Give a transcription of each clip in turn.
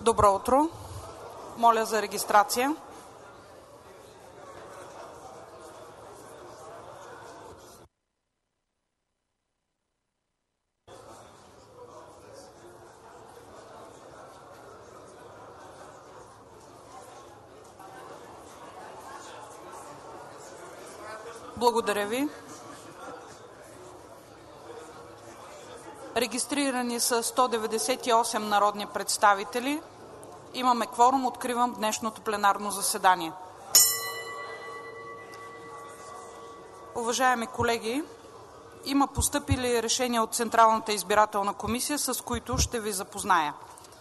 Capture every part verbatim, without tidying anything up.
Добро утро! Моля за регистрация. Благодаря ви. Регистрирани са сто деветдесет и осем народни представители. Имаме кворум. Откривам днешното пленарно заседание. Уважаеми колеги, има постъпили решения от Централната избирателна комисия, с които ще ви запозная.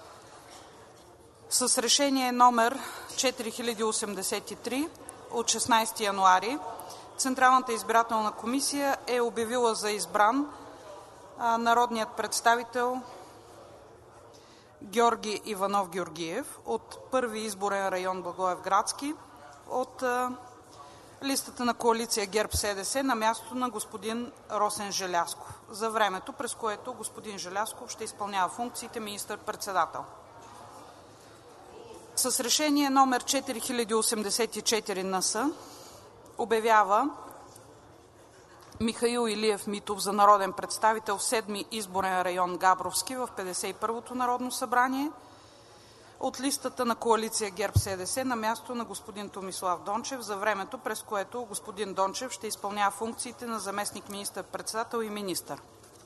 С решение номер четири хиляди осемдесет и три от шестнадесети януари Централната избирателна комисия е обявила за избран народният представител Георги Иванов Георгиев от първи изборен район Благоевградски от листата на коалиция ГЕРБ-СДС на мястото на господин Росен Желязков за времето, през което господин Желязков ще изпълнява функциите министър-председател. С решение номер четири хиляди осемдесет и четири НС обявява Михаил Илиев Митов за народен представител в седми изборен район Габровски в петдесет и първото Народно събрание от листата на коалиция ГЕРБ-СДС на мястото на господин Томислав Дончев за времето, през което господин Дончев ще изпълнява функциите на заместник министър-председател и министър.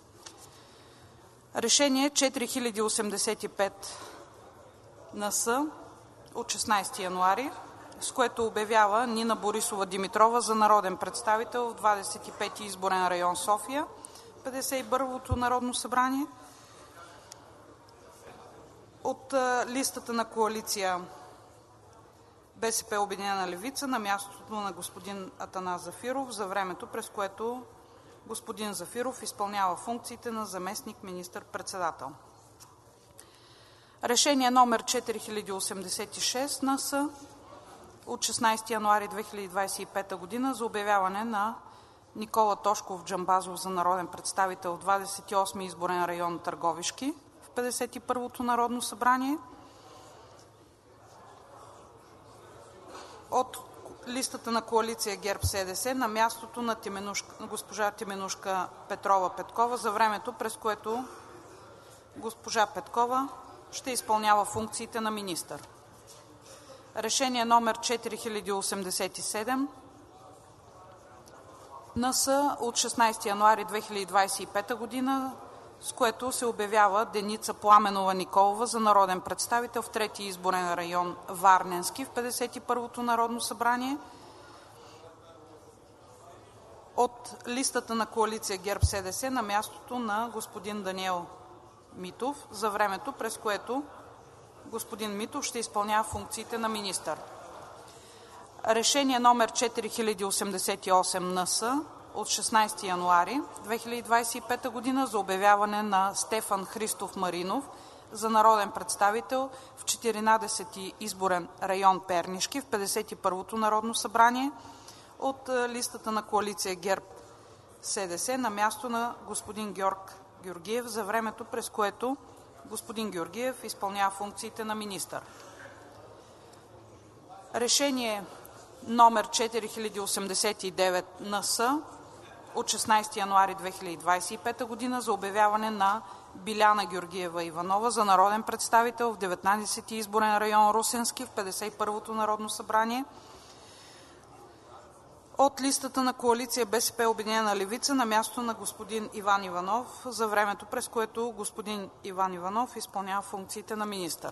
Решение четири хиляди осемдесет и пет НС от шестнадесети януари, с което обявява Нина Борисова Димитрова за народен представител в двадесет и пети изборен район София, петдесет и първото Народно събрание от листата на коалиция БСП Обединена левица на мястото на господин Атанас Зафиров за времето, през което господин Зафиров изпълнява функциите на заместник министър-председател. Решение номер четири хиляди осемдесет и шест НС от шестнадесети януари две хиляди двадесет и пета година за обявяване на Никола Тошков Джамбазов за народен представител в двадесет и осми изборен район Търговишки в петдесет и първото Народно събрание от листата на коалиция ГЕРБ-СДС на мястото на, Теменушка, на госпожа Теменушка Петрова Петкова за времето, през което госпожа Петкова ще изпълнява функциите на министър. Решение номер четири хиляди осемдесет и седем НС от шестнадесети януари две хиляди двадесет и пета година, с което се обявява Деница Пламенова Николова за народен представител в трети изборен район Варненски в петдесет и първото Народно събрание от листата на коалиция ГЕРБ-СДС на мястото на господин Даниел Митов за времето, през което господин Митов ще изпълнява функциите на министър. Решение номер четири хиляди осемдесет и осем НС от шестнадесети януари две хиляди двадесет и пета година за обявяване на Стефан Христов Маринов за народен представител в четиринадесети изборен район Пернишки в петдесет и първото Народно събрание от листата на коалиция ГЕРБ-СДС на място на господин Георг Георгиев за времето, през което господин Георгиев изпълнява функциите на министър. Решение номер четири хиляди осемдесет и девет НС от шестнадесети януари две хиляди двадесет и пета година за обявяване на Биляна Георгиева Иванова за народен представител в деветнадесети изборен район Русенски в петдесет и първото Народно събрание от листата на коалиция БСП Обединена левица на място на господин Иван Иванов за времето, през което господин Иван Иванов изпълнява функциите на министър.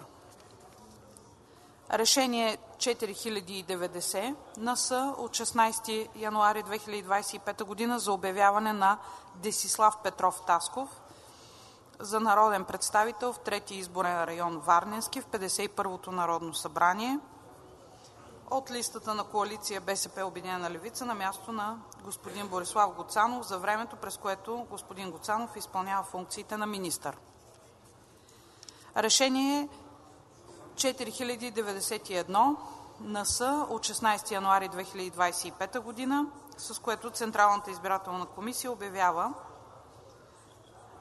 Решение четири хиляди и деветдесет НС от шестнадесети януари две хиляди двадесет и пета година за обявяване на Десислав Петров Тасков за народен представител в трети изборен район Варненски в петдесет и първото Народно събрание от листата на коалиция БСП Обединена левица на място на господин Борислав Гуцанов за времето, през което господин Гуцанов изпълнява функциите на министър. Решение четири хиляди деветдесет и едно НС от шестнадесети януари две хиляди двадесет и пета година, с което Централната избирателна комисия обявява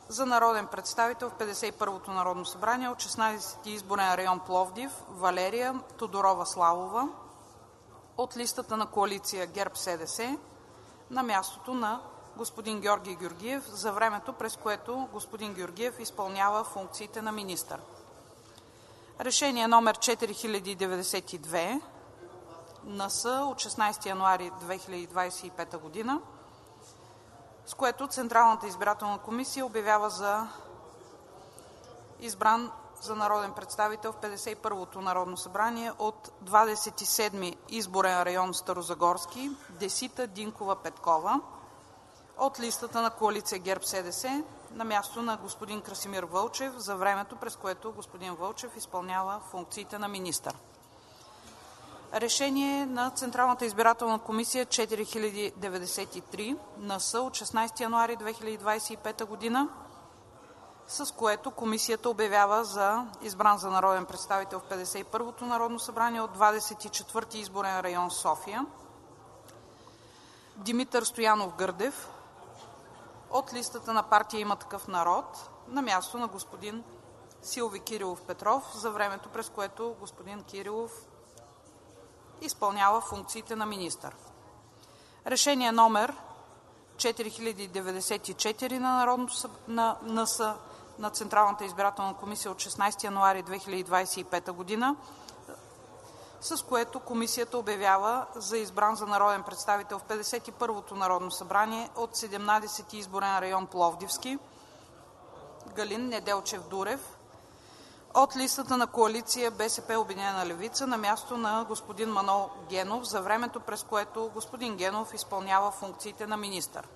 за народен представител в петдесет и първото Народно събрание от шестнадесети изборен район Пловдив Валерия Тодорова Славова от листата на коалиция ГЕРБ-СДС на мястото на господин Георги Георгиев за времето, през което господин Георгиев изпълнява функциите на министър. Решение номер четири хиляди деветдесет и две НС от шестнадесети януари две хиляди двадесет и пета година, с което Централната избирателна комисия обявява за избран за народен представител в петдесет и първото Народно събрание от двадесет и седми изборен район Старозагорски Десита Динкова Петкова от листата на коалиция ГЕРБ-СДС на място на господин Красимир Вълчев за времето, през което господин Вълчев изпълнява функциите на министър. Решение на Централната избирателна комисия четири хиляди деветдесет и три НС от шестнадесети януари две хиляди двадесет и пета година, с което комисията обявява за избран за народен представител в петдесет и първото Народно събрание от двадесет и четвърти изборен район София Димитър Стоянов Гърдев от листата на партия Има такъв народ на място на господин Силви Кирилов Петров за времето, през което господин Кирилов изпълнява функциите на министър. Решение номер четири хиляди деветдесет и четири на Народното на НС на Централната избирателна комисия от шестнадесети януари две хиляди двадесет и пета година, с което комисията обявява за избран за народен представител в петдесет и първото Народно събрание от седемнадесети изборен район Пловдивски Галин Неделчев Дурев от листата на коалиция БСП Обединена левица на място на господин Манол Генов за времето, през което господин Генов изпълнява функциите на министър.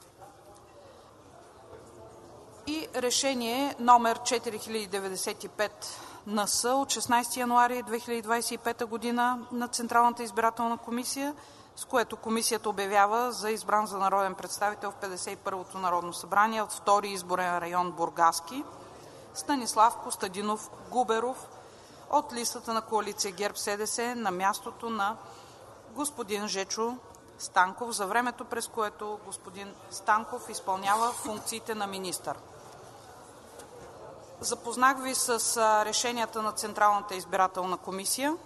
И решение номер четири хиляди деветдесет и пет НС от шестнадесети януари две хиляди двадесет и пета година на Централната избирателна комисия, с което комисията обявява за избран за народен представител в петдесет и първото Народно събрание от втори изборен район Бургаски Станислав Костадинов Губеров от листата на коалиция ГЕРБ-СДС на мястото на господин Жечо Станков за времето, през което господин Станков изпълнява функциите на министър. Запознах ви с решенията на Централната избирателна комисия,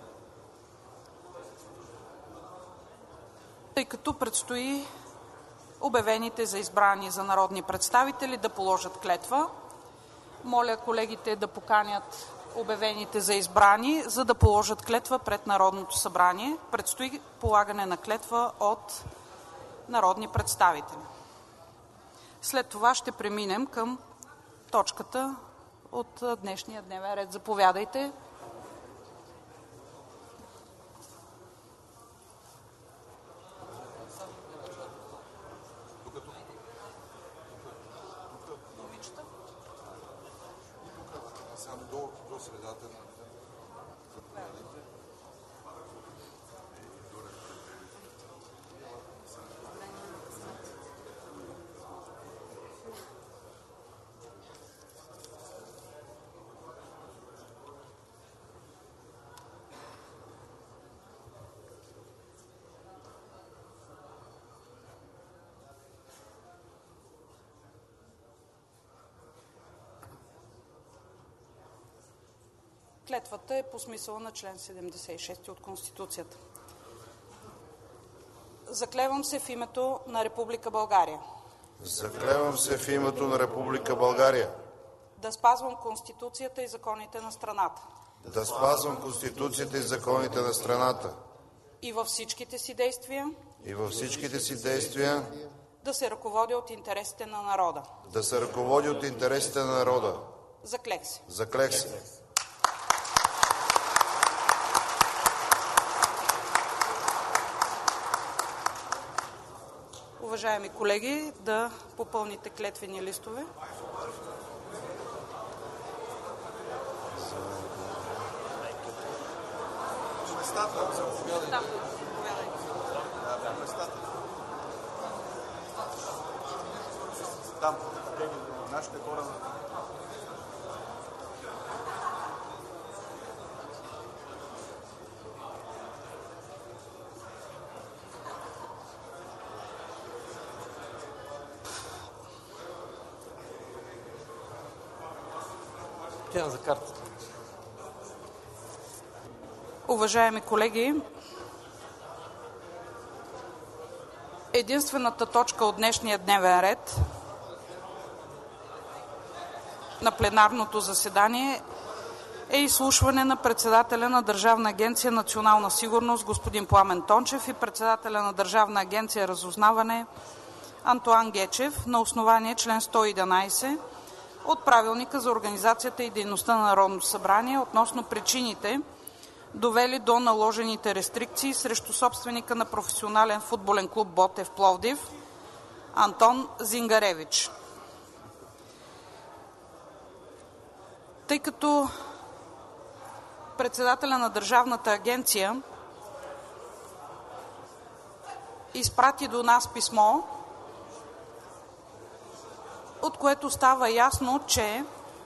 тъй като предстои обявените за избрани за народни представители да положат клетва. Моля колегите да поканят обявените за избрани, за да положат клетва пред Народното събрание. Предстои полагане на клетва от народни представители. След това ще преминем към точката от днешния дневен ред. Заповядайте. Клетвата е по смисъла на член седемдесет и шести от Конституцията. Заклевам се в името на Република България. Заклевам се в името на Република България. Да спазвам Конституцията и законите на страната. Да спазвам Конституцията и законите на страната. И във всичките си действия. И във всичките си действия. Да се ръководя от интересите на народа. Да се ръководя от интересите на народа. Заклех се. Заклех се. Уважаеми колеги, да попълните клетвени листове. Да, Там, нашите хора. платена за картата. Уважаеми колеги, единствената точка от днешния дневен ред на пленарното заседание е изслушване на председателя на Държавна агенция „Национална сигурност“ господин Пламен Тончев и председателя на Държавна агенция „Разузнаване“ Антоан Гечев на основание член сто и единадесет от Правилника за организацията и дейността на Народното събрание относно причините, довели до наложените рестрикции срещу собственика на професионален футболен клуб „Ботев“ Пловдив Антон Зингаревич. Тъй като председателя на Държавната агенция изпрати до нас писмо, от което става ясно, че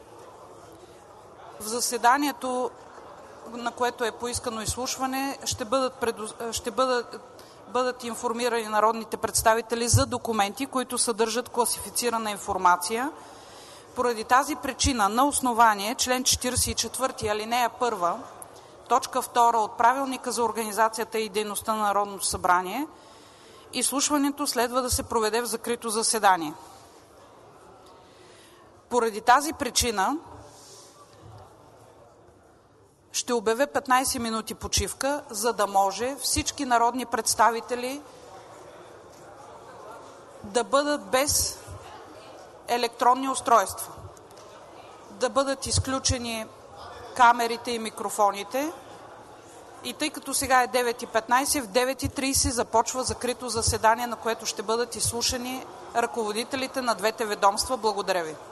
в заседанието, на което е поискано изслушване, ще бъдат, предо... ще бъдат, бъдат информирани народните представители за документи, които съдържат класифицирана информация. Поради тази причина на основание член четиридесет и четвърти алинея първа, точка втора от Правилника за организацията и дейността на Народното събрание, изслушването следва да се проведе в закрито заседание. Поради тази причина ще обявя петнадесет минути почивка, за да може всички народни представители да бъдат без електронни устройства, да бъдат изключени камерите и микрофоните. И тъй като сега е девет и петнадесет, в девет и тридесет започва закрито заседание, на което ще бъдат изслушани ръководителите на двете ведомства. Благодаря ви.